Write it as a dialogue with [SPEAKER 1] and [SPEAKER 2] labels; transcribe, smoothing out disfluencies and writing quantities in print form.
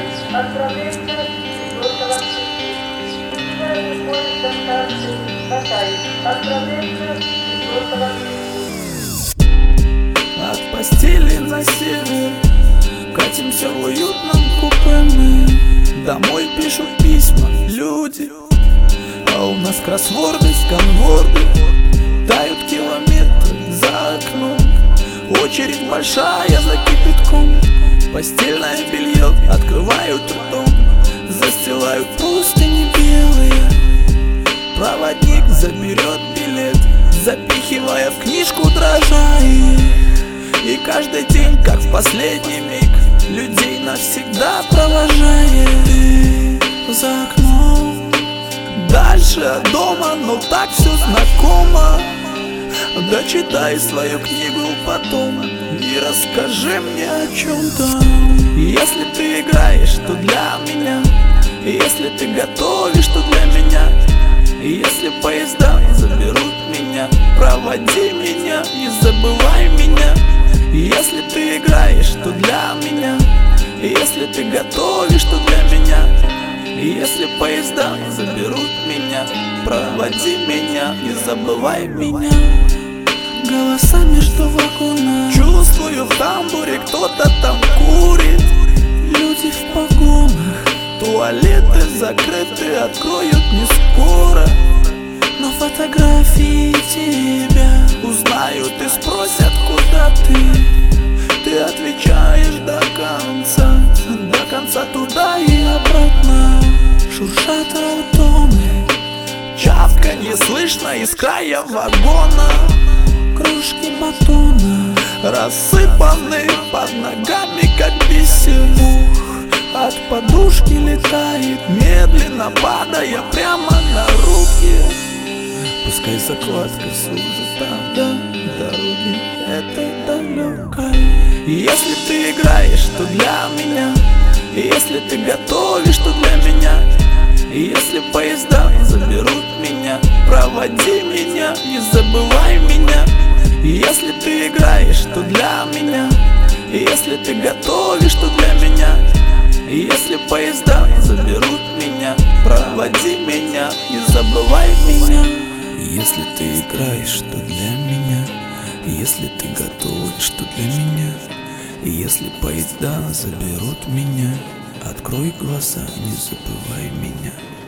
[SPEAKER 1] От постели на север катимся в уютном купе мы. Домой пишут письма люди, а у нас кроссворды, сканворды. Тают километры за окном, очередь большая за кипятком. Постельное белье открывают ртом, застилают простыни белые. Проводник заберет билет, запихивая в книжку дрожа и каждый день, как в последний миг, людей навсегда провожает. Ты за окном, дальше от дома, но так все знакомо. Дочитай свою книгу потом и расскажи мне о чем-то. Если ты играешь, то для меня, если ты готовишь, то для меня. Если поезда заберут меня, проводи меня, не забывай меня. Если ты играешь, то для меня, если ты готовишь, то для меня. Если поезда заберут меня, проводи меня, не забывай меня. Голоса между вагонами, чувствую в тамбуре, кто-то там курит. Люди в погонах, туалеты закрыты, откроют не скоро. Но фотографии тебя узнают и спросят, куда ты. Ты отвечаешь до конца туда и обратно. Шуршат роддомы, чавканье слышно из края вагона. Кружки батона рассыпаны под ногами, как бисер. От подушки летает, медленно падая прямо на руки. Пускай закладка сужит до дороги этой далекой. Если ты играешь, то для меня, если ты готовишь, то для меня. Если поезда заберут меня, проводи меня, не забывай меня. Если ты играешь, то для меня, если ты готовишь, то для меня. Если поезда заберут меня, проводи меня, не забывай меня. Если ты играешь, то для меня, если ты готовишь, то для меня. Если поезда заберут меня, открой глаза, не забывай меня.